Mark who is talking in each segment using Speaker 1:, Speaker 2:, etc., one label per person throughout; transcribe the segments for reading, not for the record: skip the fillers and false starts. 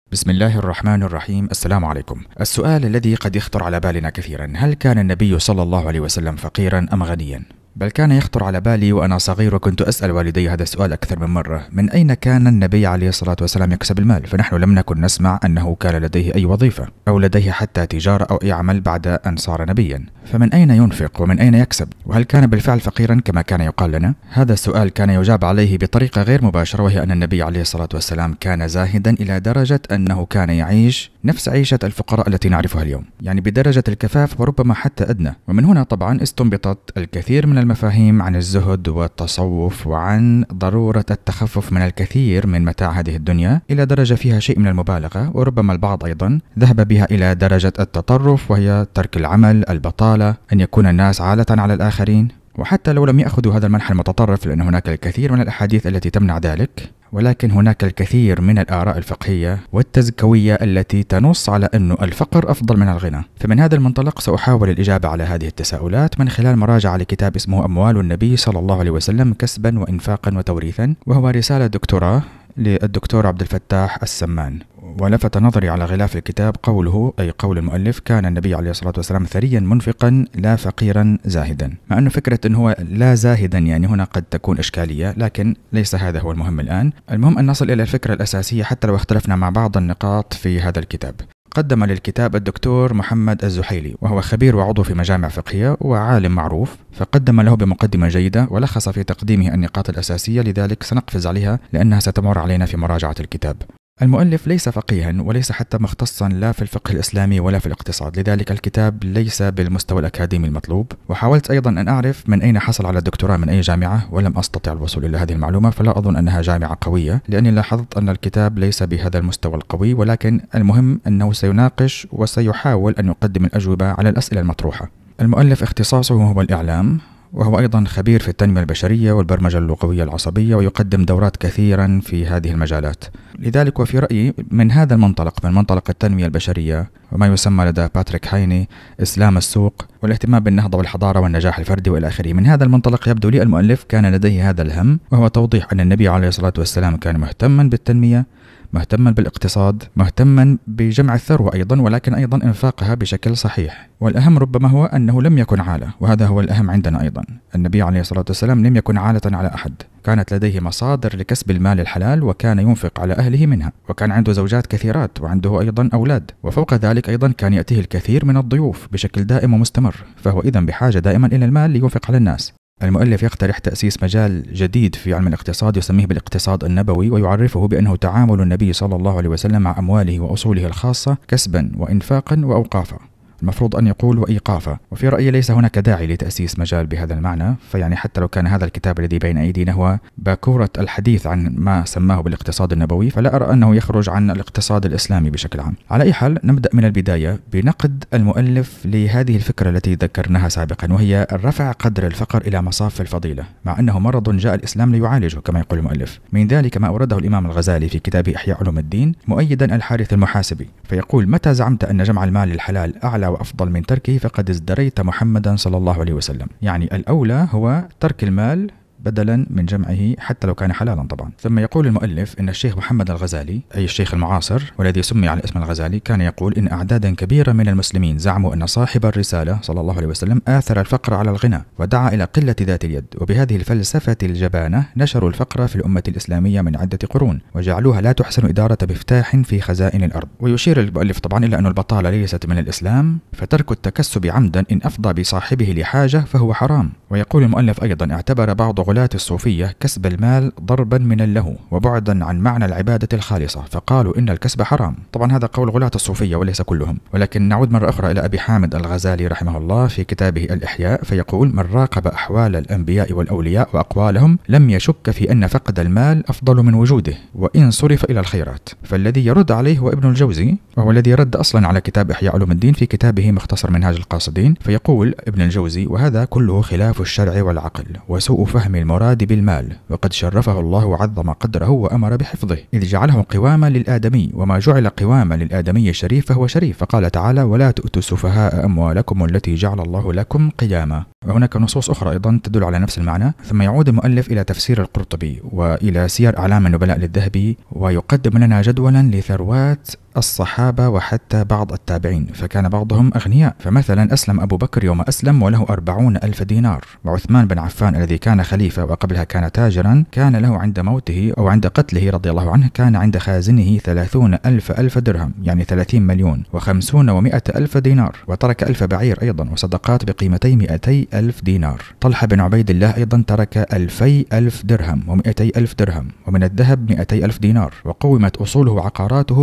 Speaker 1: بسم الله الرحمن الرحيم. السلام عليكم. السؤال الذي قد يخطر على بالنا كثيرا: هل كان النبي صلى الله عليه وسلم فقيرا أم غنيا؟ بل كان يخطر على بالي وأنا صغير، وكنت أسأل والدي هذا السؤال أكثر من مرة: من أين كان النبي عليه الصلاة والسلام يكسب المال؟ فنحن لم نكن نسمع أنه كان لديه أي وظيفة أو لديه حتى تجارة أو أي عمل بعد أن صار نبيا، فمن أين ينفق ومن أين يكسب؟ وهل كان بالفعل فقيرا كما كان يقال لنا؟ هذا السؤال كان يجاب عليه بطريقة غير مباشرة، وهي أن النبي عليه الصلاة والسلام كان زاهدا إلى درجة أنه كان يعيش نفس عيشة الفقراء التي نعرفها اليوم، يعني بدرجة الكفاف وربما حتى أدنى. ومن هنا طبعا استنبطت الكثير من المفاهيم عن الزهد والتصوف وعن ضرورة التخفف من الكثير من متاع هذه الدنيا إلى درجة فيها شيء من المبالغة، وربما البعض أيضا ذهب بها إلى درجة التطرف، وهي ترك العمل، البطالة، أن يكون الناس عالة على الآخرين. وحتى لو لم يأخذوا هذا المنحى المتطرف، لأن هناك الكثير من الأحاديث التي تمنع ذلك، ولكن هناك الكثير من الآراء الفقهية والتزكوية التي تنص على أن الفقر أفضل من الغنى. فمن هذا المنطلق سأحاول الإجابة على هذه التساؤلات من خلال مراجعة لكتاب اسمه أموال النبي صلى الله عليه وسلم كسبا وإنفاقا وتوريثا، وهو رسالة دكتوراه للدكتور عبد الفتاح السمان. ولفت نظري على غلاف الكتاب قوله، أي قول المؤلف: كان النبي عليه الصلاة والسلام ثريا منفقا لا فقيرا زاهدا. مع أنه فكرة أنه هو لا زاهدا يعني هنا قد تكون إشكالية، لكن ليس هذا هو المهم الآن. المهم أن نصل إلى الفكرة الأساسية حتى لو اختلفنا مع بعض النقاط في هذا الكتاب. قدم للكتاب الدكتور محمد الزحيلي، وهو خبير وعضو في مجامع فقهية وعالم معروف، فقدم له بمقدمة جيدة ولخص في تقديمه النقاط الأساسية، لذلك سنقفز عليها لأنها ستمر علينا في مراجعة الكتاب. المؤلف ليس فقيها وليس حتى مختصا لا في الفقه الإسلامي ولا في الاقتصاد، لذلك الكتاب ليس بالمستوى الأكاديمي المطلوب. وحاولت أيضا أن أعرف من أين حصل على الدكتوراه، من أي جامعة، ولم أستطع الوصول إلى هذه المعلومة، فلا أظن أنها جامعة قوية، لأني لاحظت أن الكتاب ليس بهذا المستوى القوي. ولكن المهم أنه سيناقش وسيحاول أن يقدم الأجوبة على الأسئلة المطروحة. المؤلف اختصاصه هو الإعلام، وهو أيضا خبير في التنمية البشرية والبرمجة اللغوية العصبية، ويقدم دورات كثيرا في هذه المجالات. لذلك وفي رأيي من هذا المنطلق، من منطلق التنمية البشرية وما يسمى لدى باتريك هايني إسلام السوق والاهتمام بالنهضة والحضارة والنجاح الفردي وإلى آخره، من هذا المنطلق يبدو لي المؤلف كان لديه هذا الهم، وهو توضيح أن النبي عليه الصلاة والسلام كان مهتما بالتنمية، مهتما بالاقتصاد، مهتما بجمع الثروة أيضا، ولكن أيضا إنفاقها بشكل صحيح. والأهم ربما هو أنه لم يكن عالة، وهذا هو الأهم عندنا أيضا. النبي عليه الصلاة والسلام لم يكن عالة على أحد، كانت لديه مصادر لكسب المال الحلال، وكان ينفق على أهله منها، وكان عنده زوجات كثيرات وعنده أيضا أولاد، وفوق ذلك أيضا كان يأتيه الكثير من الضيوف بشكل دائم ومستمر، فهو إذن بحاجة دائما إلى المال لينفق على الناس. المؤلف يقترح تأسيس مجال جديد في علم الاقتصاد يسميه بالاقتصاد النبوي، ويعرفه بأنه تعامل النبي صلى الله عليه وسلم مع أمواله وأصوله الخاصة كسبا وإنفاقا وأوقافا، المفروض أن يقول وإيقافا. وفي رأيي ليس هناك داعي لتأسيس مجال بهذا المعنى، فيعني حتى لو كان هذا الكتاب الذي بين أيدينا هو باكورة الحديث عن ما سماه بالاقتصاد النبوي، فلا أرى أنه يخرج عن الاقتصاد الإسلامي بشكل عام. على أي حال، نبدأ من البداية بنقد المؤلف لهذه الفكرة التي ذكرناها سابقا، وهي رفع قدر الفقر إلى مصاف الفضيلة، مع أنه مرض جاء الإسلام ليعالجه كما يقول المؤلف. من ذلك ما أورده الإمام الغزالي في كتابه إحياء علوم الدين مؤيدا الحارث المحاسبي، فيقول: متى زعمت أن جمع المال الحلال أعلى وأفضل من تركه فقد ازدريت محمدا صلى الله عليه وسلم. يعني الأولى هو ترك المال بدلا من جمعه حتى لو كان حلالا طبعا. ثم يقول المؤلف إن الشيخ محمد الغزالي، أي الشيخ المعاصر والذي سمي على اسم الغزالي، كان يقول إن أعدادا كبيرة من المسلمين زعموا أن صاحب الرسالة صلى الله عليه وسلم آثر الفقر على الغنى ودعا إلى قلة ذات اليد، وبهذه الفلسفة الجبانة نشروا الفقر في الأمة الإسلامية من عدة قرون وجعلوها لا تحسن إدارة مفتاح في خزائن الأرض. ويشير المؤلف طبعا إلى أن البطالة ليست من الإسلام، فترك التكسب عمدا إن أفضى بصاحبه لحاجة فهو حرام. ويقول المؤلف أيضا: اعتبر بعض غلاة الصوفية كسب المال ضربا من اللهو وبعدا عن معنى العبادة الخالصة، فقالوا إن الكسب حرام. طبعا هذا قول غلاة الصوفية وليس كلهم. ولكن نعود مرة أخرى إلى أبي حامد الغزالي رحمه الله في كتابه الإحياء، فيقول: من راقب أحوال الأنبياء والأولياء وأقوالهم لم يشك في أن فقد المال أفضل من وجوده وإن صرف إلى الخيرات. فالذي يرد عليه هو ابن الجوزي، وهو الذي رد أصلا على كتاب إحياء علوم الدين في كتابه مختصر منهاج القاصدين. فيقول ابن الجوزي: وهذا كله خلاف تخالف الشرع والعقل وسوء فهم المراد بالمال، وقد شرفه الله وعظم قدره وأمر بحفظه، إذ جعله قواما للآدمي، وما جعل قواما للآدمي الشريف فهو شريف، فقال تعالى: ولا تؤتوا السفهاء أموالكم التي جعل الله لكم قياما. وهناك نصوص أخرى أيضا تدل على نفس المعنى. ثم يعود المؤلف إلى تفسير القرطبي وإلى سير أعلام النبلاء للذهبي، ويقدم لنا جدولا لثروات الصحابة وحتى بعض التابعين، فكان بعضهم أغنياء. فمثلا أسلم أبو بكر يوم أسلم وله 40,000 دينار، وعثمان بن عفان الذي كان خليفة وقبلها كان تاجرا كان له عند موته أو عند قتله رضي الله عنه كان عند خازنه 30,000 درهم، يعني 30 مليون و50 و100 ألف دينار، وترك 1000 بعير أيضا وصدقات بقيمتي 200,000 دينار. طلحة بن عبيد الله أيضا ترك 200,000 درهم و200,000 درهم، ومن الذهب 200,000 دينار، وقومت أصوله وعقاراته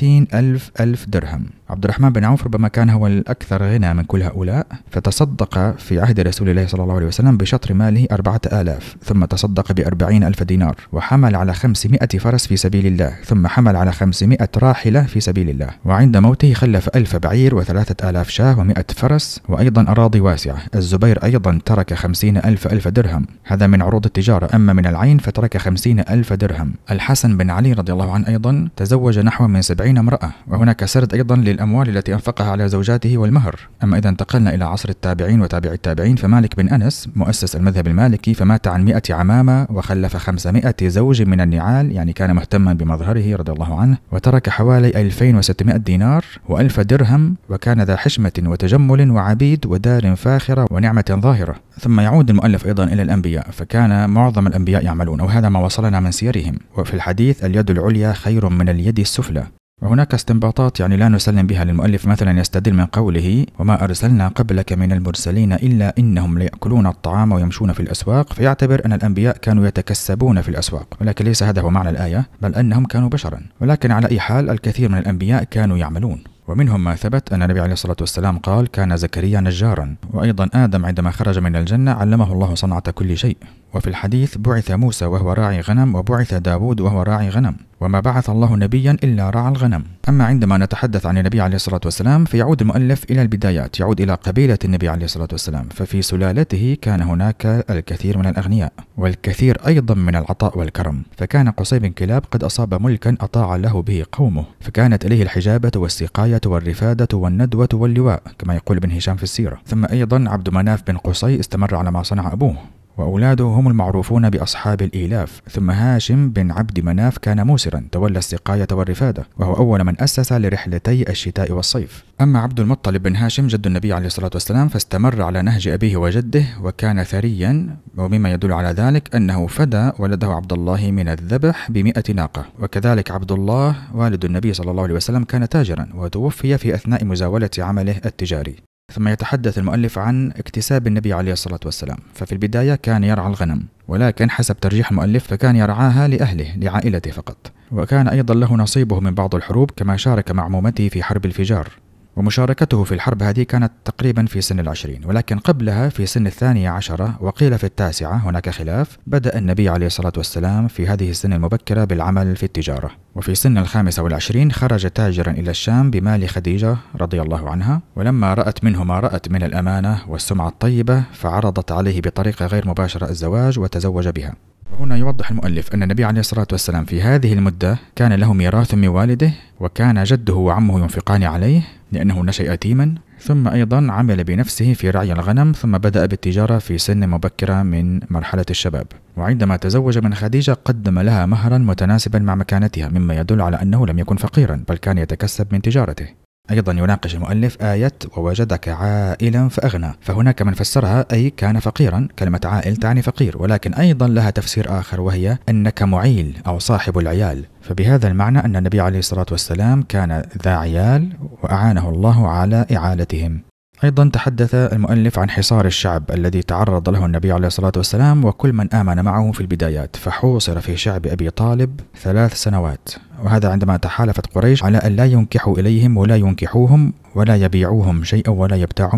Speaker 1: ب30,000 درهم. عبد الرحمن بن عوف ربما كان هو الأكثر غنى من كل هؤلاء، فتصدق في عهد رسول الله صلى الله عليه وسلم بشطر ماله 4,000، ثم تصدق ب40,000 دينار، وحمل على 500 فرس في سبيل الله، ثم حمل على 500 راحلة في سبيل الله، وعند موته خلف 1000 بعير و3,000 شاة و100 فرس، وأيضا أراضي واسعة. الزبير أيضا ترك 50,000 درهم، هذا من عروض التجارة، أما من العين فترك 50,000 درهم. الحسن بن علي رضي الله عنه أيضا تزوج نحو من 70 امرأة، وهناك سرد أيضا للأموال التي أنفقها على زوجاته والمهر. أما إذا انتقلنا إلى عصر التابعين وتابع التابعين، فمالك بن أنس مؤسس المذهب المالكي فمات عن 100 عمامة وخلف 500 زوج من النعال، يعني كان مهتما بمظهره رضي الله عنه، وترك حوالي 2,600 دينار و1000 درهم، وكان ذا حشمة وتجمل وعبيد ودار فاخرة ونعمة ظاهرة. ثم يعود المؤلف أيضا إلى الأنبياء، فكان معظم الأنبياء يعملون، وهذا ما وصلنا من سيرهم. وفي الحديث: اليد العليا خير من اليد السفلى. وهناك استنباطات يعني لا نسلم بها للمؤلف، مثلا يستدل من قوله: وما أرسلنا قبلك من المرسلين إلا إنهم ليأكلون الطعام ويمشون في الأسواق، فيعتبر أن الأنبياء كانوا يتكسبون في الأسواق، ولكن ليس هذا هو معنى الآية، بل أنهم كانوا بشرا. ولكن على أي حال الكثير من الأنبياء كانوا يعملون، ومنهم ما ثبت أن النبي عليه الصلاة والسلام قال: كان زكريا نجارا، وأيضا آدم عندما خرج من الجنة علمه الله صنعة كل شيء. وفي الحديث: بعث موسى وهو راعي غنم، وبعث داود وهو راعي غنم، وما بعث الله نبيا إلا رعى الغنم. أما عندما نتحدث عن النبي عليه الصلاة والسلام فيعود المؤلف إلى البدايات، يعود إلى قبيلة النبي عليه الصلاة والسلام، ففي سلالته كان هناك الكثير من الأغنياء والكثير أيضا من العطاء والكرم. فكان قصي بن كلاب قد أصاب ملكا أطاع له به قومه، فكانت إليه الحجابة والسقاية والرفادة والندوة واللواء كما يقول ابن هشام في السيرة. ثم أيضا عبد مناف بن قصي استمر على ما صنع أبوه، وأولاده هم المعروفون بأصحاب الإيلاف. ثم هاشم بن عبد مناف كان موسرا تولى السقاية والرفادة، وهو أول من أسس لرحلتي الشتاء والصيف. أما عبد المطلب بن هاشم جد النبي عليه الصلاة والسلام فاستمر على نهج أبيه وجده، وكان ثريا، ومما يدل على ذلك أنه فدى ولده عبد الله من الذبح ب100 ناقة. وكذلك عبد الله والد النبي صلى الله عليه وسلم كان تاجرا، وتوفي في أثناء مزاولة عمله التجاري. ثم يتحدث المؤلف عن اكتساب النبي عليه الصلاة والسلام، ففي البداية كان يرعى الغنم، ولكن حسب ترجيح المؤلف فكان يرعاها لأهله لعائلته فقط، وكان أيضا له نصيبه من بعض الحروب، كما شارك مع عمومته في حرب الفجار، ومشاركته في الحرب هذه كانت تقريبا في سن 20، ولكن قبلها في سن 12 وقيل في 9، هناك خلاف. بدأ النبي عليه الصلاة والسلام في هذه السن المبكرة بالعمل في التجارة، وفي سن 25 خرج تاجرا إلى الشام بمال خديجة رضي الله عنها، ولما رأت منه ما رأت من الأمانة والسمعة الطيبة فعرضت عليه بطريقة غير مباشرة الزواج وتزوج بها. وهنا يوضح المؤلف أن النبي عليه الصلاة والسلام في هذه المدة كان له ميراث من والده، وكان جده وعمه ينفقان عليه لأنه نشأ يتيما، ثم أيضا عمل بنفسه في رعي الغنم، ثم بدأ بالتجارة في سن مبكرة من مرحلة الشباب. وعندما تزوج من خديجة قدم لها مهرا متناسبا مع مكانتها، مما يدل على أنه لم يكن فقيرا بل كان يتكسب من تجارته. أيضا يناقش المؤلف آية ووجدك عائلا فأغنى، فهناك من فسرها أي كان فقيرا، كلمة عائل تعني فقير، ولكن أيضا لها تفسير آخر وهي أنك معيل أو صاحب العيال، فبهذا المعنى أن النبي عليه الصلاة والسلام كان ذا عيال وأعانه الله على إعالتهم. أيضا تحدث المؤلف عن حصار الشعب الذي تعرض له النبي عليه الصلاة والسلام وكل من آمن معه في البدايات، فحوصر في شعب أبي طالب 3 سنوات، وهذا عندما تحالفت قريش على أن لا ينكحوا إليهم ولا ينكحوهم ولا يبيعوهم شيئا ولا يبتاعوا منهم.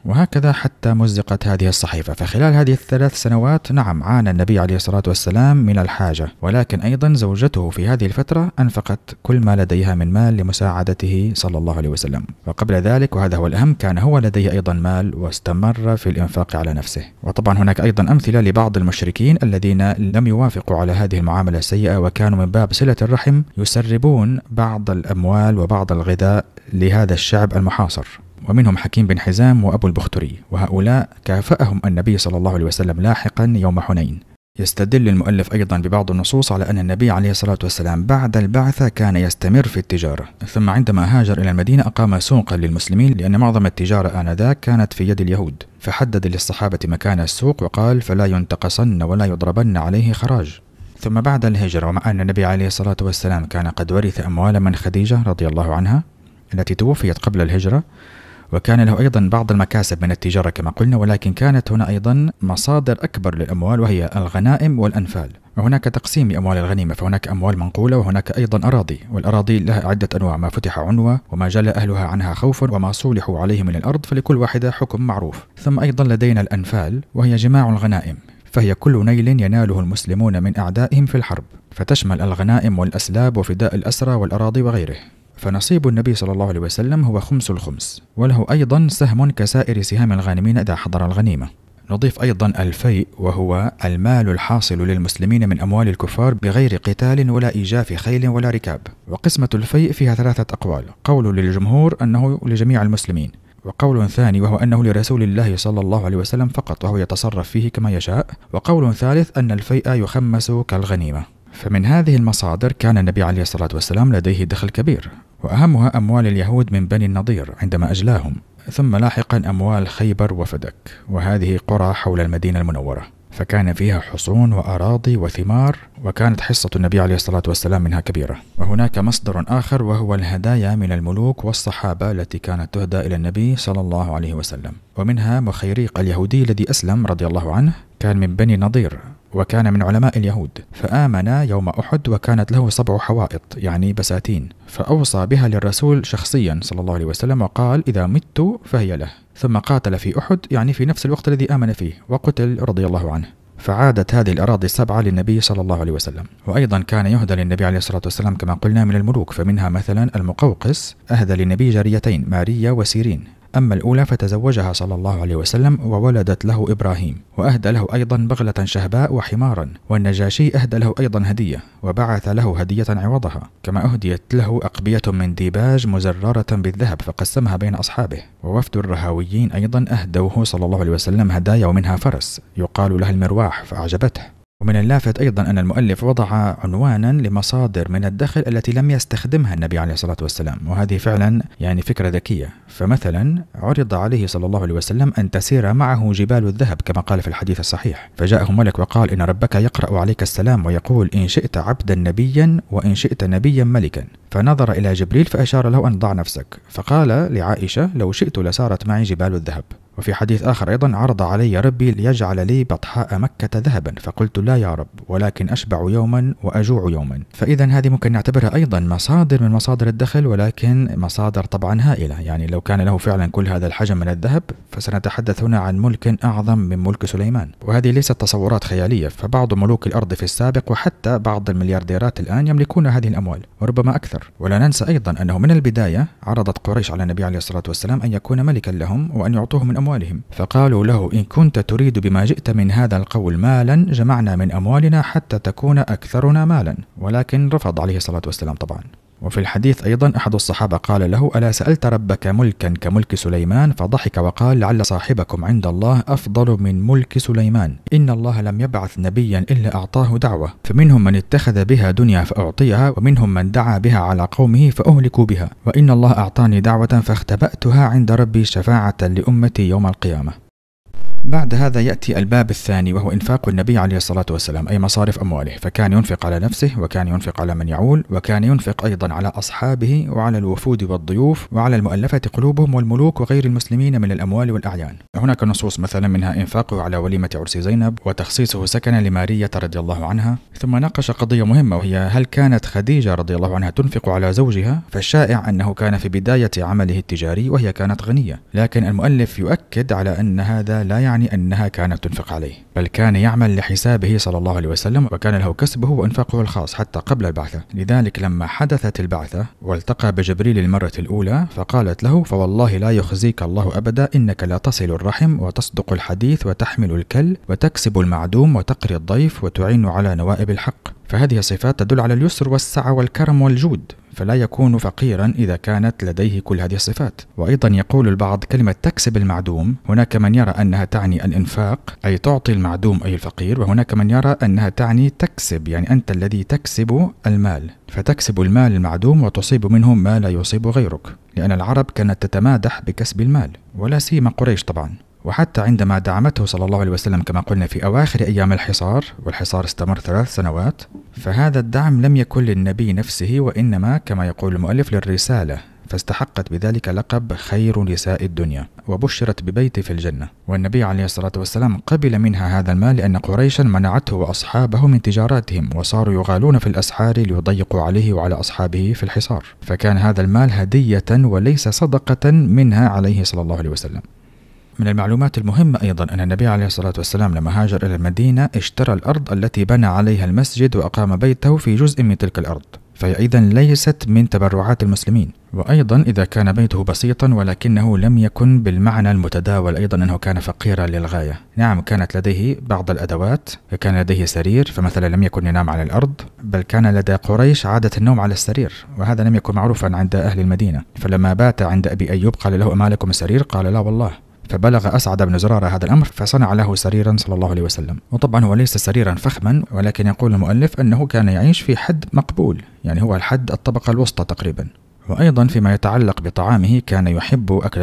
Speaker 1: وهكذا حتى مزقت هذه الصحيفة. فخلال هذه ال3 سنوات نعم عانى النبي عليه الصلاة والسلام من الحاجة، ولكن أيضا زوجته في هذه الفترة أنفقت كل ما لديها من مال لمساعدته صلى الله عليه وسلم. وقبل ذلك وهذا هو الأهم كان هو لديه أيضا مال واستمر في الإنفاق على نفسه. وطبعا هناك أيضا أمثلة لبعض المشركين الذين لم يوافقوا على هذه المعاملة السيئة، وكانوا من باب صلة الرحم يسربون بعض الأموال وبعض الغذاء لهذا الشعب المحاصر، ومنهم حكيم بن حزام وأبو البختري، وهؤلاء كافأهم النبي صلى الله عليه وسلم لاحقا يوم حنين. يستدل المؤلف أيضا ببعض النصوص على أن النبي عليه الصلاة والسلام بعد البعثة كان يستمر في التجارة، ثم عندما هاجر إلى المدينة أقام سوقا للمسلمين، لأن معظم التجارة آنذاك كانت في يد اليهود، فحدد للصحابة مكان السوق وقال فلا ينتقصن ولا يضربن عليه خراج. ثم بعد الهجرة، ومع أن النبي عليه الصلاة والسلام كان قد ورث أموالا من خديجة رضي الله عنها التي توفيت قبل الهجرة، وكان له أيضا بعض المكاسب من التجارة كما قلنا، ولكن كانت هنا أيضا مصادر أكبر للأموال وهي الغنائم والأنفال. وهناك تقسيم لأموال الغنيمة، فهناك أموال منقولة وهناك أيضا أراضي، والأراضي لها عدة أنواع: ما فتح عنوة، وما جل أهلها عنها خوفا، وما صولحوا عليه من الأرض، فلكل واحدة حكم معروف. ثم أيضا لدينا الأنفال وهي جماع الغنائم، فهي كل نيل يناله المسلمون من أعدائهم في الحرب، فتشمل الغنائم والأسلاب وفداء الأسرى والأراضي وغيره. فنصيب النبي صلى الله عليه وسلم هو 5 الخمس، وله أيضا سهم كسائر سهام الغانمين إذا حضر الغنيمة. نضيف أيضا الفيء، وهو المال الحاصل للمسلمين من أموال الكفار بغير قتال ولا إيجاف خيل ولا ركاب. وقسمة الفيء فيها 3 أقوال: قول للجمهور أنه لجميع المسلمين، وقول ثاني وهو أنه لرسول الله صلى الله عليه وسلم فقط وهو يتصرف فيه كما يشاء، وقول ثالث أن الفيء يخمس كالغنيمة. فمن هذه المصادر كان النبي عليه الصلاة والسلام لديه دخل كبير، وأهمها أموال اليهود من بني النضير عندما أجلاهم، ثم لاحقا أموال خيبر وفدك، وهذه قرى حول المدينة المنورة، فكان فيها حصون وأراضي وثمار، وكانت حصة النبي عليه الصلاة والسلام منها كبيرة. وهناك مصدر آخر وهو الهدايا من الملوك والصحابة التي كانت تهدى إلى النبي صلى الله عليه وسلم، ومنها مخيريق اليهودي الذي أسلم رضي الله عنه، كان من بني النضير وكان من علماء اليهود، فآمن يوم أحد وكانت له 7 حوائط يعني بساتين، فأوصى بها للرسول شخصيا صلى الله عليه وسلم وقال إذا مت فهي له، ثم قاتل في أحد يعني في نفس الوقت الذي آمن فيه وقتل رضي الله عنه، فعادت هذه الأراضي 7 للنبي صلى الله عليه وسلم. وأيضا كان يهدى للنبي عليه الصلاة والسلام كما قلنا من الملوك، فمنها مثلا المقوقس أهدى للنبي جاريتين ماريا وسيرين، أما الأولى فتزوجها صلى الله عليه وسلم وولدت له إبراهيم، وأهدى له أيضا بغلة شهباء وحمارا، والنجاشي أهدى له أيضا هدية وبعث له هدية عوضها، كما أهديت له أقبية من ديباج مزررة بالذهب فقسمها بين أصحابه. ووفد الرهاويين أيضا أهدوه صلى الله عليه وسلم هدايا، ومنها فرس يقال لها المرواح فأعجبته. ومن اللافت أيضا أن المؤلف وضع عنوانا لمصادر من الدخل التي لم يستخدمها النبي عليه الصلاة والسلام، وهذه فعلا يعني فكرة ذكية. فمثلا عرض عليه صلى الله عليه وسلم أن تسير معه جبال الذهب كما قال في الحديث الصحيح، فجاءه ملك وقال إن ربك يقرأ عليك السلام ويقول إن شئت عبدا نبيا وإن شئت نبيا ملكا، فنظر إلى جبريل فأشار له أن ضع نفسك، فقال لعائشة لو شئت لسارت معي جبال الذهب. وفي حديث آخر أيضا عرض علي ربي ليجعل لي بطحاء مكة ذهبا، فقلت لا يا رب ولكن أشبع يوما وأجوع يوما. فإذا هذه ممكن نعتبرها أيضا مصادر من مصادر الدخل، ولكن مصادر طبعا هائلة، يعني لو كان له فعلا كل هذا الحجم من الذهب فسنتحدث هنا عن ملك أعظم من ملك سليمان. وهذه ليست تصورات خيالية، فبعض ملوك الأرض في السابق وحتى بعض المليارديرات الآن يملكون هذه الأموال وربما أكثر. ولا ننسى أيضا أنه من البداية عرضت قريش على النبي عليه الصلاة والسلام أن يكون ملكا لهم وأن يعطوه من أموالهم، فقالوا له إن كنت تريد بما جئت من هذا القول مالا جمعنا من أموالنا حتى تكون أكثرنا مالا، ولكن رفض عليه الصلاة والسلام طبعا. وفي الحديث أيضا أحد الصحابة قال له ألا سألت ربك ملكا كملك سليمان؟ فضحك وقال لعل صاحبكم عند الله أفضل من ملك سليمان، إن الله لم يبعث نبيا إلا أعطاه دعوة، فمنهم من اتخذ بها دنيا فأعطيها، ومنهم من دعا بها على قومه فأهلكوا بها، وإن الله أعطاني دعوة فاختبأتها عند ربي شفاعة لأمتي يوم القيامة. بعد هذا يأتي الباب الثاني وهو إنفاق النبي عليه الصلاة والسلام، أي مصارف أمواله، فكان ينفق على نفسه وكان ينفق على من يعول، وكان ينفق أيضا على أصحابه وعلى الوفود والضيوف وعلى المؤلفة قلوبهم والملوك وغير المسلمين من الأموال والأعيان. فهناك نصوص مثلا منها إنفاقه على وليمة عرس زينب وتخصيصه سكنا لمارية رضي الله عنها. ثم ناقش قضية مهمة، وهي هل كانت خديجة رضي الله عنها تنفق على زوجها؟ فالشائع أنه كان في بداية عمله التجاري وهي كانت غنية، لكن المؤلف يؤكد على أن هذا لا يعني أنها كانت تنفق عليه، بل كان يعمل لحسابه صلى الله عليه وسلم، وكان له كسبه وإنفاقه الخاص حتى قبل البعثة. لذلك لما حدثت البعثة والتقى بجبريل المرة الأولى فقالت له: فوالله لا يخزيك الله أبدا، إنك لا تصل الرحم وتصدق الحديث وتحمل الكل وتكسب المعدوم وتقري الضيف وتعين على نوائب الحق. فهذه صفات تدل على اليسر والسعة والكرم والجود، فلا يكون فقيرا إذا كانت لديه كل هذه الصفات. وأيضا يقول البعض كلمة تكسب المعدوم، هناك من يرى أنها تعني الإنفاق أي تعطي المعدوم أي الفقير، وهناك من يرى أنها تعني تكسب يعني أنت الذي تكسب المال، فتكسب المال المعدوم وتصيب منه ما لا يصيب غيرك، لأن العرب كانت تتمادح بكسب المال ولا سيما قريش طبعا. وحتى عندما دعمته صلى الله عليه وسلم كما قلنا في أواخر أيام الحصار، والحصار استمر 3 سنوات، فهذا الدعم لم يكن للنبي نفسه، وإنما كما يقول المؤلف للرسالة، فاستحقت بذلك لقب خير نساء الدنيا وبشرت ببيت في الجنة. والنبي عليه الصلاة والسلام قبل منها هذا المال لأن قريشا منعته وأصحابه من تجاراتهم، وصاروا يغالون في الأسعار ليضيقوا عليه وعلى أصحابه في الحصار، فكان هذا المال هدية وليس صدقة منها عليه صلى الله عليه وسلم. من المعلومات المهمة أيضا أن النبي عليه الصلاة والسلام لما هاجر إلى المدينة اشترى الأرض التي بنى عليها المسجد وأقام بيته في جزء من تلك الأرض، فهي إذا ليست من تبرعات المسلمين. وأيضا إذا كان بيته بسيطا ولكنه لم يكن بالمعنى المتداول أيضا أنه كان فقيرا للغاية. نعم كانت لديه بعض الأدوات، كان لديه سرير فمثلا لم يكن ينام على الأرض، بل كان لدى قريش عادة النوم على السرير، وهذا لم يكن معروفا عند أهل المدينة. فلما بات عند أبي أيوب قال له: أما لكم السرير؟ قال: لا والله. فبلغ أسعد بن زرارة هذا الأمر فصنع له سريرا صلى الله عليه وسلم. وطبعا هو ليس سريرا فخما، ولكن يقول المؤلف أنه كان يعيش في حد مقبول، يعني هو الحد الطبقة الوسطى تقريبا. وأيضا فيما يتعلق بطعامه كان يحب أكل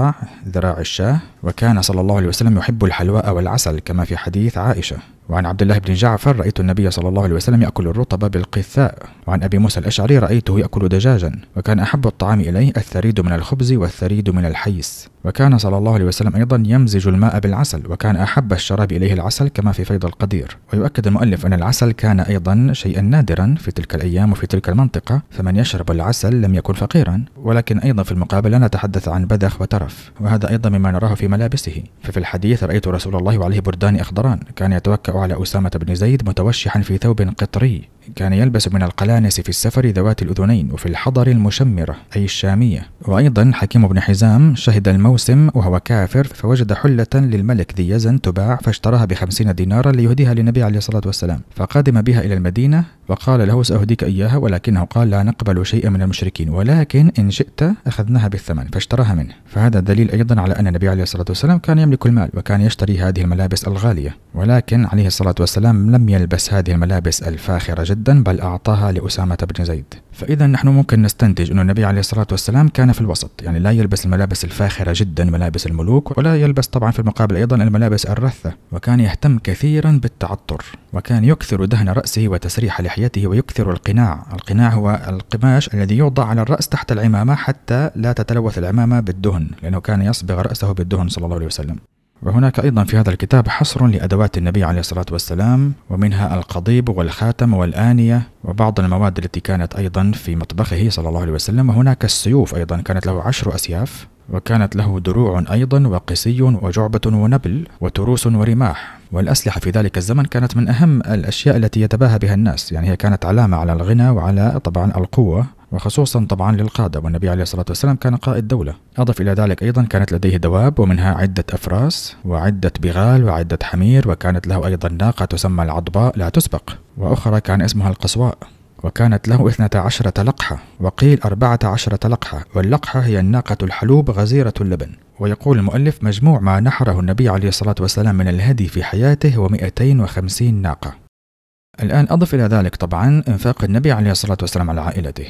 Speaker 1: ذراع الشاه، وكان صلى الله عليه وسلم يحب الحلواء والعسل كما في حديث عائشة. وعن عبد الله بن جعفر: رأيت النبي صلى الله عليه وسلم يأكل الرطب بالقثاء. وعن أبي موسى الأشعري: رأيته يأكل دجاجا، وكان أحب الطعام إليه الثريد من الخبز والثريد من الحيس. وكان صلى الله عليه وسلم أيضا يمزج الماء بالعسل، وكان أحب الشراب إليه العسل كما في فيض القدير. ويؤكد المؤلف أن العسل كان أيضا شيئا نادرا في تلك الأيام وفي تلك المنطقة، فمن يشرب العسل لم يكن فقيرا. ولكن أيضا في المقابل لا نتحدث عن بذخ وترف، وهذا أيضا مما نراه في ملابسه. ففي الحديث: رأيت رسول الله وعليه بردان أخضران، كان يتوكأ على أسامة بن زيد متوشحا في ثوب قطري، كان يلبس من القلانس في السفر ذوات الأذنين، وفي الحضر المشمرة أي الشامية. وأيضا حكيم بن حزام شهد الموسم وهو كافر، فوجد حلة للملك ذي يزن تباع فاشتراها ب50 دينارا ليهديها للنبي عليه الصلاة والسلام، فقدم بها إلى المدينة وقال له: سأهديك إياها، ولكنه قال: لا نقبل شيئا من المشركين، ولكن إن شئت أخذناها بالثمن، فاشتراها منه. فهذا دليل أيضا على أن النبي عليه الصلاة والسلام كان يملك المال وكان يشتري هذه الملابس الغالية، ولكن عليه الصلاة والسلام لم يلبس هذه الملابس الفاخرة جدا، بل أعطاها لأسامة بن زيد. فإذا نحن ممكن نستنتج أن النبي عليه الصلاة والسلام كان في الوسط، يعني لا يلبس الملابس الفاخرة جدا ملابس الملوك، ولا يلبس طبعا في المقابل أيضا الملابس الرثة، وكان يهتم كثيرا بالتعطر، وكان يكثر دهن رأسه وتسريح لحيته ويكثر القناع. القناع هو القماش الذي يوضع على الرأس تحت العمامة حتى لا تتلوث العمامة بالدهن، لأنه كان يصبغ رأسه بالدهن صلى الله عليه وسلم. وهناك أيضا في هذا الكتاب حصر لأدوات النبي عليه الصلاة والسلام، ومنها القضيب والخاتم والآنية وبعض المواد التي كانت أيضا في مطبخه صلى الله عليه وسلم. وهناك السيوف أيضا كانت له 10 أسياف، وكانت له دروع أيضا وقسي وجعبة ونبل وتروس ورماح. والأسلحة في ذلك الزمن كانت من أهم الأشياء التي يتباهى بها الناس، يعني هي كانت علامة على الغنى وعلى طبعا القوة، وخصوصا طبعا للقادة، والنبي عليه الصلاة والسلام كان قائد دولة. أضف إلى ذلك أيضا كانت لديه دواب، ومنها عدة أفراس وعدة بغال وعدة حمير، وكانت له أيضا ناقة تسمى العضباء لا تسبق، وأخرى كان اسمها القصواء، وكانت له 12 لقحة، وقيل 14 لقحة، واللقحة هي الناقة الحلوب غزيرة اللبن. ويقول المؤلف: مجموع ما نحره النبي عليه الصلاة والسلام من الهدي في حياته هو 250 ناقة. الآن أضف إلى ذلك طبعا إنفاق النبي عليه الصلاة والسلام على عائلته،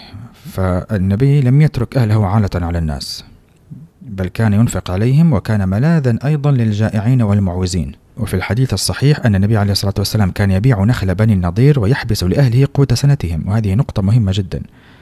Speaker 1: فالنبي لم يترك أهله عالة على الناس، بل كان ينفق عليهم، وكان ملاذا أيضا للجائعين والمعوزين. وفي الحديث الصحيح أن النبي عليه الصلاة والسلام كان يبيع نخل بني النضير ويحبس لأهله قوت سنتهم، وهذه نقطة مهمة جدا.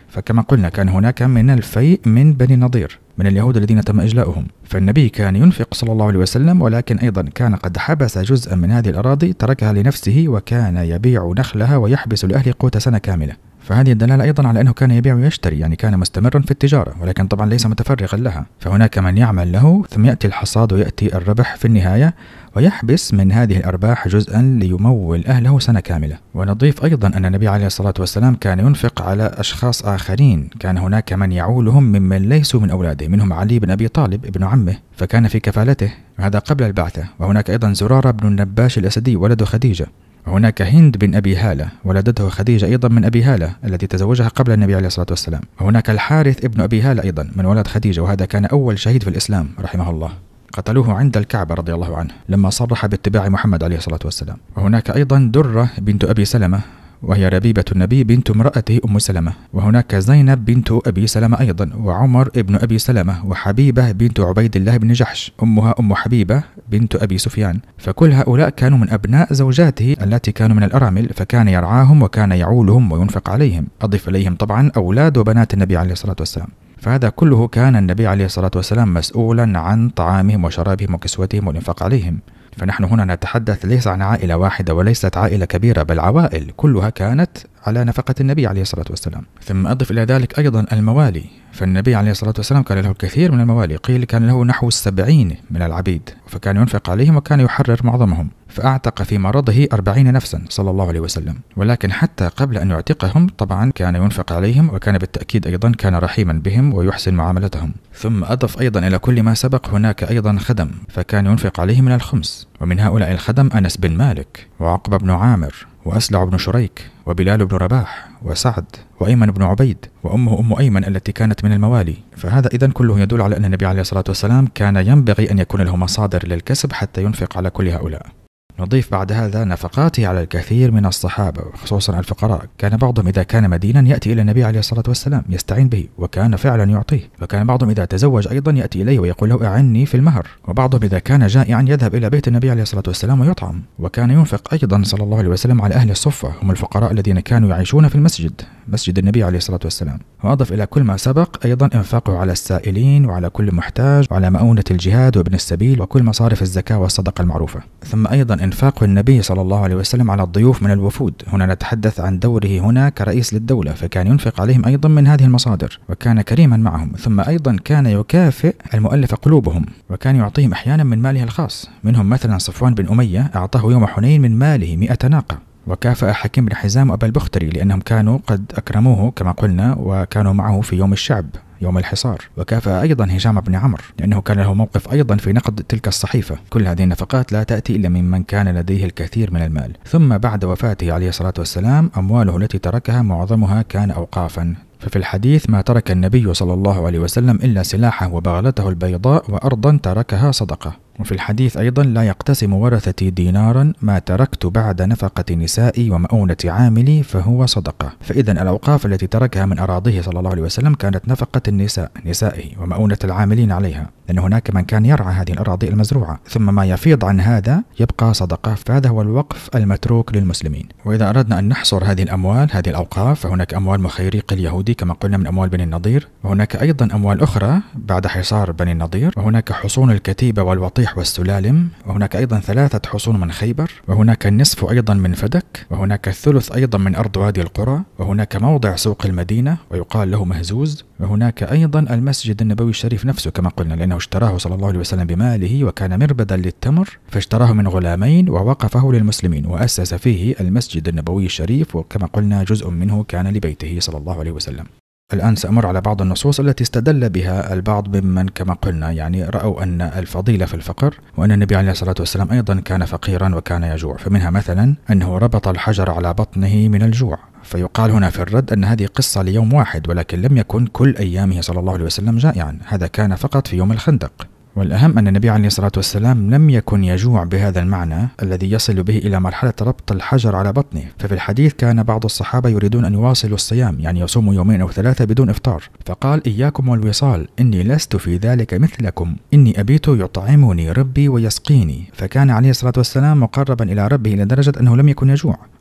Speaker 1: فكما قلنا كان هناك من الفيء من بني النضير من اليهود الذين تم إجلاؤهم، فالنبي كان ينفق صلى الله عليه وسلم، ولكن أيضا كان قد حبس جزءا من هذه الأراضي تركها لنفسه، وكان يبيع نخلها ويحبس لأهله قوت سنة كاملة. فهذه الدلالة أيضا على أنه كان يبيع ويشتري، يعني كان مستمرا في التجارة، ولكن طبعا ليس متفرغا لها. فهناك من يعمل له ثم يأتي الحصاد ويأتي الربح في النهاية، ويحبس من هذه الأرباح جزءا ليمول أهله سنة كاملة. ونضيف أيضا أن النبي عليه الصلاة والسلام كان ينفق على أشخاص آخرين، كان هناك من يعولهم ممن ليسوا من أولاده، منهم علي بن أبي طالب ابن عمه فكان في كفالته، وهذا قبل البعثة. وهناك أيضا زرارة بن النباش الأسدي ولد خديجة، وهناك هند بن أبي هالة ولدته خديجة أيضا من أبي هالة التي تزوجها قبل النبي عليه الصلاة والسلام. وهناك الحارث ابن أبي هالة أيضا من ولد خديجة، وهذا كان أول شهيد في الإسلام رحمه الله، قتلوه عند الكعبة رضي الله عنه لما صرح باتباع محمد عليه الصلاة والسلام. وهناك أيضا درة بنت أبي سلمة، وهي ربيبة النبي بنت امرأته أم سلمة. وهناك زينب بنت أبي سلمة أيضا، وعمر ابن أبي سلمة، وحبيبة بنت عبيد الله بن جحش، أمها أم حبيبة بنت أبي سفيان. فكل هؤلاء كانوا من أبناء زوجاته التي كانوا من الأرامل، فكان يرعاهم وكان يعولهم وينفق عليهم. أضف إليهم طبعا أولاد وبنات النبي عليه الصلاة والسلام. فهذا كله كان النبي عليه الصلاة والسلام مسؤولا عن طعامهم وشرابهم وكسوتهم والإنفاق عليهم. فنحن هنا نتحدث ليس عن عائلة واحدة وليست عائلة كبيرة، بل عوائل كلها كانت على نفقة النبي عليه الصلاة والسلام. ثم أضف إلى ذلك أيضا الموالي، فالنبي عليه الصلاة والسلام كان له الكثير من الموالي، قيل كان له نحو 70 من العبيد، فكان ينفق عليهم وكان يحرر معظمهم. فأعتق في مرضه 40 نفسا صلى الله عليه وسلم. ولكن حتى قبل أن يعتقهم طبعا كان ينفق عليهم، وكان بالتأكيد أيضا كان رحيما بهم ويحسن معاملتهم. ثم أضف أيضا إلى كل ما سبق هناك أيضا خدم، فكان ينفق عليهم من الخمس، ومن هؤلاء الخدم أنس بن مالك، وعقبة بن عامر، وأسلع بن شريك، وبلال بن رباح، وسعد، وأيمن بن عبيد، وأمه أم أيمن التي كانت من الموالي. فهذا إذن كله يدل على أن النبي عليه الصلاة والسلام كان ينبغي أن يكون له مصادر للكسب حتى ينفق على كل هؤلاء. نضيف بعد هذا نفقاته على الكثير من الصحابة خصوصا الفقراء. كان بعضهم إذا كان مدينا يأتي إلى النبي عليه الصلاة والسلام يستعين به، وكان فعلا يعطيه. وكان بعضهم إذا تزوج أيضا يأتي إليه ويقول له أعني في المهر. وبعضهم إذا كان جائعا يذهب إلى بيت النبي عليه الصلاة والسلام ويطعم. وكان ينفق أيضا صلى الله عليه وسلم على أهل الصفة، هم الفقراء الذين كانوا يعيشون في المسجد، مسجد النبي عليه الصلاة والسلام. وأضف إلى كل ما سبق أيضا إنفاقه على السائلين وعلى كل محتاج، وعلى مؤونة الجهاد وابن السبيل وكل مصارف الزكاة والصدقة المعروفة. ثم أيضا إنفاق النبي صلى الله عليه وسلم على الضيوف من الوفود. هنا نتحدث عن دوره هنا كرئيس للدولة، فكان ينفق عليهم أيضا من هذه المصادر، وكان كريما معهم. ثم أيضا كان يكافئ المؤلف قلوبهم، وكان يعطيهم أحيانا من ماله الخاص. منهم مثلا صفوان بن أمية أعطاه يوم حنين من ماله 100 ناقة. وكافأ حكيم بن حزام وأبا البختري لأنهم كانوا قد أكرموه كما قلنا، وكانوا معه في يوم الشعب يوم الحصار. وكافأ أيضا هشام بن عمرو لأنه كان له موقف أيضا في نقد تلك الصحيفة. كل هذه النفقات لا تأتي إلا ممن كان لديه الكثير من المال. ثم بعد وفاته عليه الصلاة والسلام أمواله التي تركها معظمها كان أوقافا. ففي الحديث ما ترك النبي صلى الله عليه وسلم إلا سلاحه وبغلته البيضاء وأرضا تركها صدقة. وفي الحديث أيضا لا يقتسم ورثتي دينارا ما تركت بعد نفقة نسائي ومؤونة عاملي فهو صدقة. فإذا الأوقاف التي تركها من أراضيه صلى الله عليه وسلم كانت نفقة النساء نسائه ومؤونة العاملين عليها، لأن هناك من كان يرعى هذه الأراضي المزروعة. ثم ما يفيض عن هذا يبقى صدقة، فهذا هو الوقف المتروك للمسلمين. وإذا أردنا أن نحصر هذه الأموال هذه الأوقاف فهناك أموال مخيريق اليهودي كما قلنا من أموال بني النضير، وهناك أيضا أموال أخرى بعد حصار بني النضير، وهناك حصون الكتيبة والوطيح والسلالم، وهناك أيضا 3 حصون من خيبر، وهناك النصف أيضا من فدك، وهناك الثلث أيضا من أرض وادي القرى، وهناك موضع سوق المدينة ويقال له مهزوز، وهناك أيضا المسجد النبوي الشريف نفسه كما قلنا لأنه اشتراه صلى الله عليه وسلم بماله وكان مربدا للتمر، فاشتراه من غلامين ووقفه للمسلمين وأسس فيه المسجد النبوي الشريف، وكما قلنا جزء منه كان لبيته صلى الله عليه وسلم. الآن سأمر على بعض النصوص التي استدل بها البعض ممن كما قلنا يعني رأوا أن الفضيلة في الفقر، وأن النبي عليه الصلاة والسلام أيضا كان فقيرا وكان يجوع. فمنها مثلا أنه ربط الحجر على بطنه من الجوع، فيقال هنا في الرد أن هذه قصة ليوم واحد، ولكن لم يكن كل أيامه صلى الله عليه وسلم جائعا، هذا كان فقط في يوم الخندق. والأهم أن النبي عليه الصلاة والسلام لم يكن يجوع بهذا المعنى الذي يصل به إلى مرحلة ربط الحجر على بطنه. ففي الحديث كان بعض الصحابة يريدون أن يواصلوا الصيام، يعني يصوموا 2 أو 3 بدون إفطار، فقال إياكم والوصال إني لست في ذلك مثلكم، إني أبيت يطعمني ربي ويسقيني. فكان عليه الصلاة والسلام مقربا إلى ربه إلى درجة أنه لم يكن يجوع.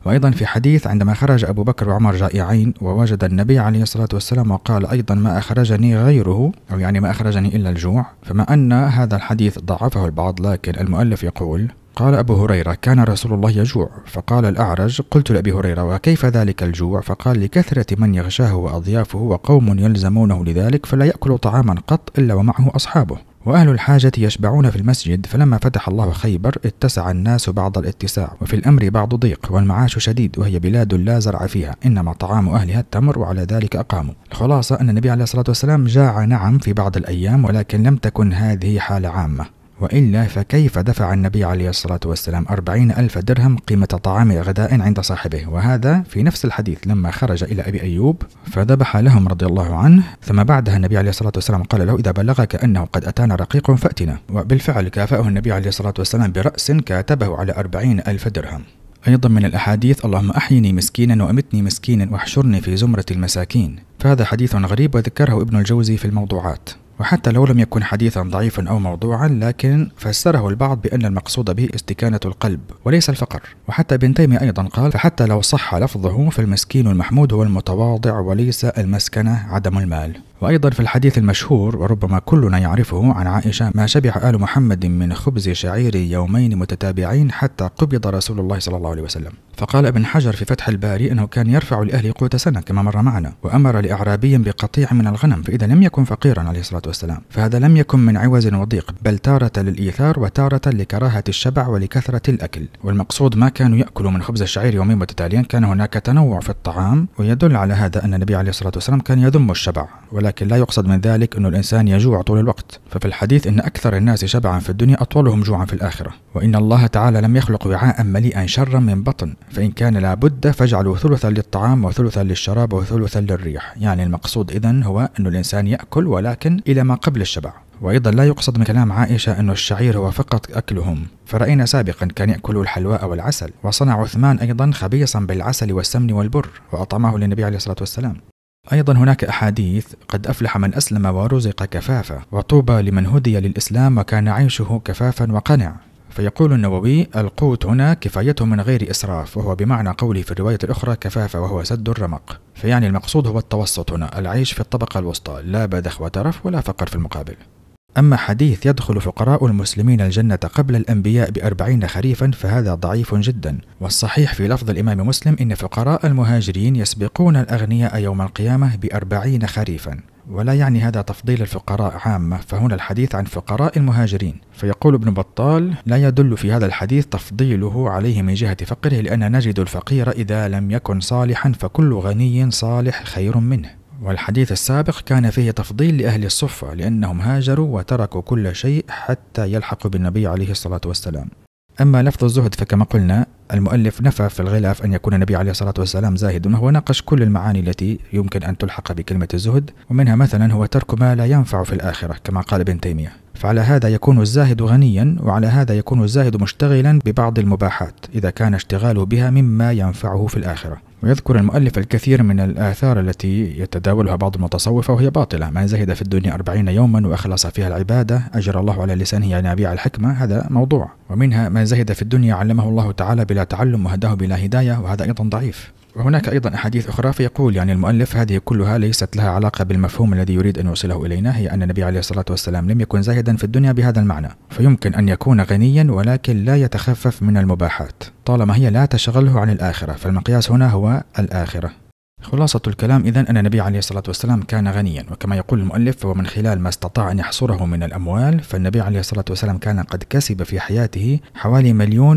Speaker 1: وأيضا في حديث عندما خرج أبو بكر وعمر جائعين ووجد النبي عليه الصلاة والسلام وقال أيضا ما أخرجني غيره، أو يعني ما أخرجني إلا الجوع. فما أن هذا الحديث ضعفه البعض، لكن المؤلف يقول: قال أبو هريرة: كان رسول الله يجوع. فقال الأعرج: قلت لأبي هريرة: وكيف ذلك الجوع؟ فقال: لكثرة من يغشاه وأضيافه وقوم يلزمونه لذلك فلا يأكل طعاما قط إلا ومعه أصحابه، وأهل الحاجة يشبعون في المسجد. فلما فتح الله خيبر اتسع الناس بعض الاتساع، وفي الأمر بعض ضيق، والمعاش شديد، وهي بلاد لا زرع فيها، إنما طعام أهلها التمر، وعلى ذلك أقاموا. الخلاصة أن النبي عليه الصلاة والسلام جاع نعم في بعض الأيام، ولكن لم تكن هذه حالة عامة، وإلا فكيف دفع النبي عليه الصلاة والسلام 40,000 درهم قيمة طعام غداء عند صاحبه، وهذا في نفس الحديث لما خرج إلى أبي أيوب فذبح لهم رضي الله عنه. ثم بعدها النبي عليه الصلاة والسلام قال له: إذا بلغك أنه قد أتانا رقيق فأتنا. وبالفعل كافأه النبي عليه الصلاة والسلام برأس كاتبه على 40,000 درهم. أيضا من الأحاديث: اللهم أحيني مسكينا وأمتني مسكينا واحشرني في زمرة المساكين. فهذا حديث غريب وذكره ابن الجوزي في الموضوعات، وحتى لو لم يكن حديثا ضعيفا أو موضوعا، لكن فسره البعض بأن المقصود به استكانة القلب وليس الفقر. وحتى ابن تيمية أيضا قال: فحتى لو صح لفظه فالمسكين المحمود هو المتواضع، وليس المسكنة عدم المال. وأيضا في الحديث المشهور وربما كلنا يعرفه عن عائشة: ما شبع آل محمد من خبز شعير يومين متتابعين حتى قبض رسول الله صلى الله عليه وسلم. فقال ابن حجر في فتح الباري أنه كان يرفع لأهله قوت سنة كما مر معنا، وأمر لأعرابي بقطيع من الغنم، فإذا لم يكن فقيرا عليه الصلاة والسلام، فهذا لم يكن من عوز وضيق، بل تارة للإيثار وتارة لكراهة الشبع ولكثرة الأكل. والمقصود ما كانوا يأكلوا من خبز الشعير يومين متتاليا، كان هناك تنوع في الطعام، ويدل على هذا أن النبي عليه الصلاة والسلام كان يذم الشبع، ولكن لا يقصد من ذلك أن الإنسان يجوع طول الوقت. ففي الحديث إن أكثر الناس شبعا في الدنيا أطولهم جوعا في الآخرة، وإن الله تعالى لم يخلق وعاء مليئا شرا من بطن، فإن كان لابد فاجعلوا ثلثا للطعام وثلثا للشراب وثلثا للريح. يعني المقصود إذن هو أن الإنسان يأكل ولكن إلى ما قبل الشبع. وأيضا لا يقصد من كلام عائشة أن الشعير هو فقط أكلهم، فرأينا سابقا كان يأكلوا الحلواء والعسل، وصنع عثمان أيضا خبيصا بالعسل والسمن والبر وأطعمه للنبي عليه الصلاة والسلام. أيضا هناك أحاديث: قد أفلح من أسلم ورزق كفافا، وطوبى لمن هدي للإسلام وكان عيشه كفافا وقنع. فيقول النووي: القوت هنا كفايته من غير إسراف، وهو بمعنى قوله في الرواية الأخرى كفافة، وهو سد الرمق. فيعني المقصود هو التوسط هنا، العيش في الطبقة الوسطى، لا بذخ وترف ولا فقر في المقابل. أما حديث يدخل فقراء المسلمين الجنة قبل الأنبياء ب40 خريفا فهذا ضعيف جدا، والصحيح في لفظ الإمام مسلم: إن فقراء المهاجرين يسبقون الأغنياء يوم القيامة ب40 خريفا. ولا يعني هذا تفضيل الفقراء عامة، فهنا الحديث عن فقراء المهاجرين. فيقول ابن بطال: لا يدل في هذا الحديث تفضيله عليه من جهة فقره، لأن نجد الفقير إذا لم يكن صالحا فكل غني صالح خير منه. والحديث السابق كان فيه تفضيل لأهل الصفة لأنهم هاجروا وتركوا كل شيء حتى يلحقوا بالنبي عليه الصلاة والسلام. أما لفظ الزهد فكما قلنا المؤلف نفى في الغلاف أن يكون النبي عليه الصلاة والسلام زاهد، وهو ناقش كل المعاني التي يمكن أن تلحق بكلمة الزهد، ومنها مثلا هو ترك ما لا ينفع في الآخرة كما قال ابن تيمية. فعلى هذا يكون الزاهد غنيا، وعلى هذا يكون الزاهد مشتغلا ببعض المباحات إذا كان اشتغاله بها مما ينفعه في الآخرة. ويذكر المؤلف الكثير من الآثار التي يتداولها بعض المتصوفة وهي باطلة: من زهد في الدنيا 40 يوما وأخلص فيها العبادة أجر الله على لسانه ينابيع الحكمة، هذا موضوع. ومنها من زهد في الدنيا علمه الله تعالى بلا تعلم وهداه بلا هداية، وهذا أيضا ضعيف. وهناك أيضا أحاديث أخرى، فيقول يعني المؤلف هذه كلها ليست لها علاقة بالمفهوم الذي يريد أن يوصله إلينا، هي أن النبي عليه الصلاة والسلام لم يكن زاهدا في الدنيا بهذا المعنى، فيمكن أن يكون غنيا ولكن لا يتخفف من المباحات طالما هي لا تشغله عن الآخرة، فالمقياس هنا هو الآخرة. خلاصة الكلام إذن أن النبي عليه الصلاة والسلام كان غنيا، وكما يقول المؤلف فهو من خلال ما استطاع أن يحصره من الأموال، فالنبي عليه الصلاة والسلام كان قد كسب في حياته حوالي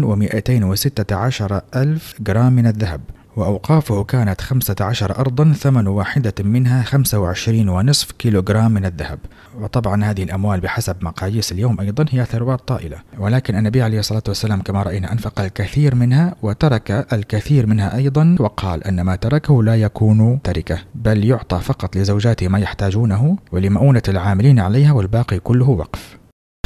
Speaker 1: 1,216,000 جرام من الذهب، وأوقافه كانت 15 أرضا ثمن واحدة منها 25.5 كيلوغرام من الذهب. وطبعا هذه الأموال بحسب مقاييس اليوم أيضا هي ثروات طائلة، ولكن النبي عليه الصلاة والسلام كما رأينا أنفق الكثير منها وترك الكثير منها أيضا، وقال أن ما تركه لا يكون تركة بل يعطى فقط لزوجاته ما يحتاجونه ولمؤونة العاملين عليها، والباقي كله وقف.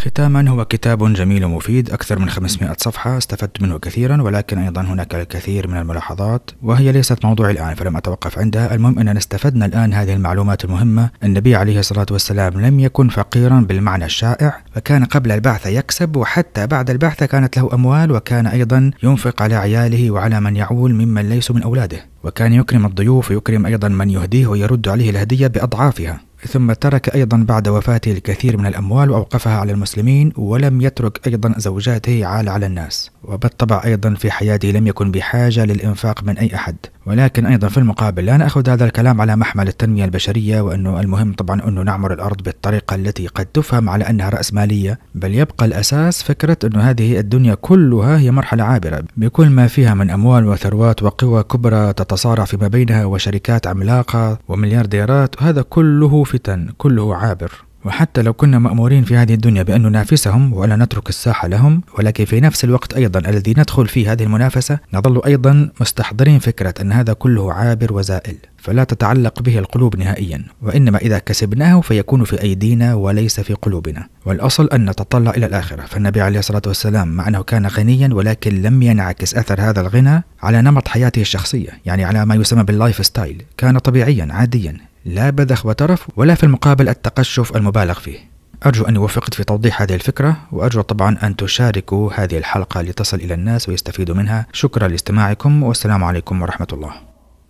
Speaker 1: ختاما، هو كتاب جميل ومفيد، أكثر من 500 صفحة، استفدت منه كثيرا، ولكن أيضا هناك الكثير من الملاحظات وهي ليست موضوعي الآن فلم أتوقف عندها. المهم أننا استفدنا الآن هذه المعلومات المهمة. النبي عليه الصلاة والسلام لم يكن فقيرا بالمعنى الشائع، فكان قبل البعثة يكسب، وحتى بعد البعثة كانت له أموال، وكان أيضا ينفق على عياله وعلى من يعول ممن ليسوا من أولاده، وكان يكرم الضيوف ويكرم أيضا من يهديه ويرد عليه الهدية بأضعافها. ثم ترك أيضا بعد وفاته الكثير من الأموال وأوقفها على المسلمين، ولم يترك أيضا زوجاته عال على الناس، وبالطبع أيضا في حياته لم يكن بحاجة للإنفاق من أي أحد. ولكن أيضا في المقابل لا نأخذ هذا الكلام على محمل التنمية البشرية، وأنه المهم طبعا أنه نعمر الأرض بالطريقة التي قد تفهم على أنها رأسمالية، بل يبقى الأساس فكرة أنه هذه الدنيا كلها هي مرحلة عابرة، بكل ما فيها من أموال وثروات وقوى كبرى تتصارع فيما بينها وشركات عملاقة ومليارديرات، وهذا كله فتن، كله عابر. وحتى لو كنا مأمورين في هذه الدنيا بأن ننافسهم ولا نترك الساحة لهم، ولكن في نفس الوقت أيضا الذي ندخل في هذه المنافسة نظل أيضا مستحضرين فكرة أن هذا كله عابر وزائل، فلا تتعلق به القلوب نهائيا، وإنما إذا كسبناه فيكون في أيدينا وليس في قلوبنا. والأصل أن نتطلع إلى الآخرة. فالنبي عليه الصلاة والسلام مع أنه كان غنيا، ولكن لم ينعكس أثر هذا الغنى على نمط حياته الشخصية، يعني على ما يسمى باللايف ستايل، كان طبيعيا عاديا، لا بذخ وترف ولا في المقابل التقشف المبالغ فيه. أرجو أني وفقت في توضيح هذه الفكرة، وأرجو طبعا أن تشاركوا هذه الحلقة لتصل إلى الناس ويستفيدوا منها. شكرا لاستماعكم، والسلام عليكم ورحمة الله.